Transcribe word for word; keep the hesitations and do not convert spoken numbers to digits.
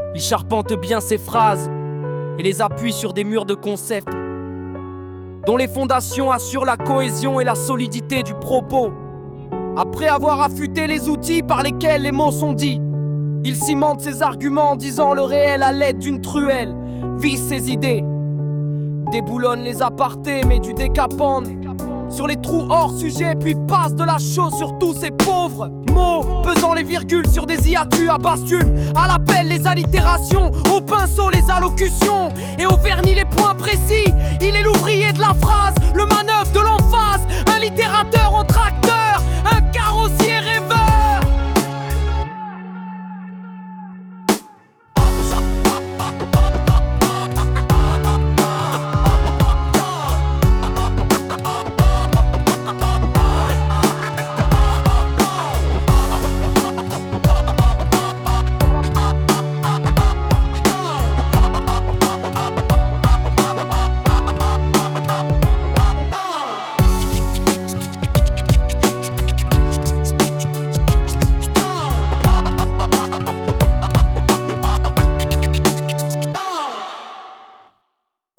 Il charpente bien ses phrases et les appuie sur des murs de concepts dont les fondations assurent la cohésion et la solidité du propos. Après avoir affûté les outils par lesquels les mots sont dits, il cimente ses arguments en disant le réel à l'aide d'une truelle, vise ses idées, déboulonne les apartés, met du décapante sur les trous hors sujet, puis passe de la chose sur tous ces pauvres mots, pesant les virgules sur des hiatus à bascule, à l'appel les allitérations, au pinceau les allocutions, et au vernis les points précis. Il est l'ouvrier de la phrase, le manœuvre de l'emphase, un littérateur en tracteur, un carrossier